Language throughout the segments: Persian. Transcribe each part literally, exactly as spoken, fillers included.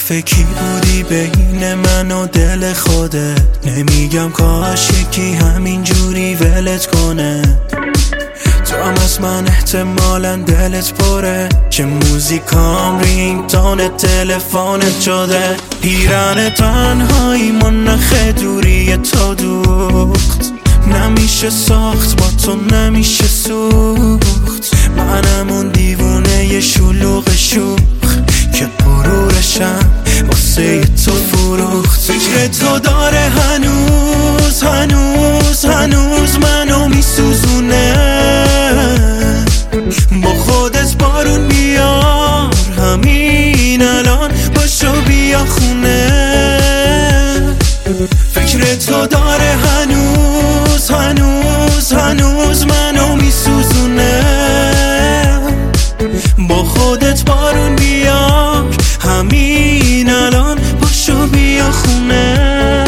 دفعه کی بودی بین من و دل خودت؟ نمیگم کاش یکی همین جوری ولت کنه. تو هم از من احتمالاً دلت پره، چه موزیکام رینگ تون تلفنت شده. پیرن تنهایی من نخ دوری تو دوخت، نمیشه ساخت با تو نمیشه سوخت. منم اون دیوونه شلوغ شوخ که غرورشم واسه تو فروخت. فکر تو داره هنوز هنوز هنوز منو میسوزونه. با خودت بارون بیار همین الان، باشو بیا خونه. فکر تو داره هنوز هنوز هنوز منو میسوزونه. با خودت بارون بیار همین الان، باشو بیا خونه.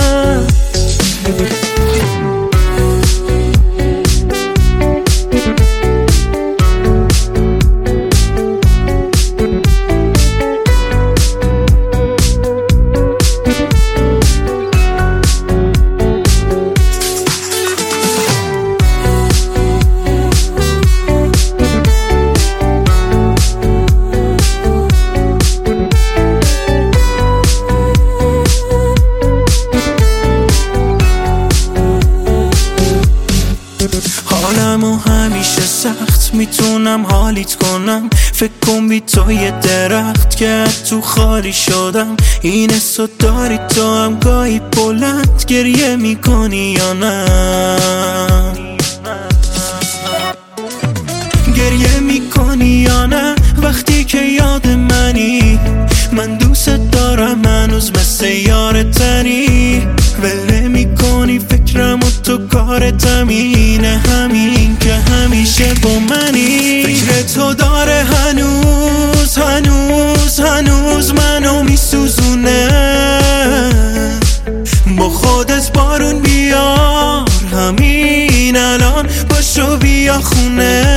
حالمو همیشه سخت میتونم حالیت کنم. فکر کن بی تو یه درخت که تو خالی شدم. این حسو داری تو هم گاهی بلند گریه میکنی یا نه؟ گریه میکنی یا نه وقتی که یاد منی؟ من دوست دارم هنوز مثل یارتنی. وله میکنی فکرم و تو کارت همینه، همین که همیشه با منی. فکر تو داره هنوز هنوز هنوز منو میسوزونه. با خودت بارون بیار همین الان، باشو بیا خونه.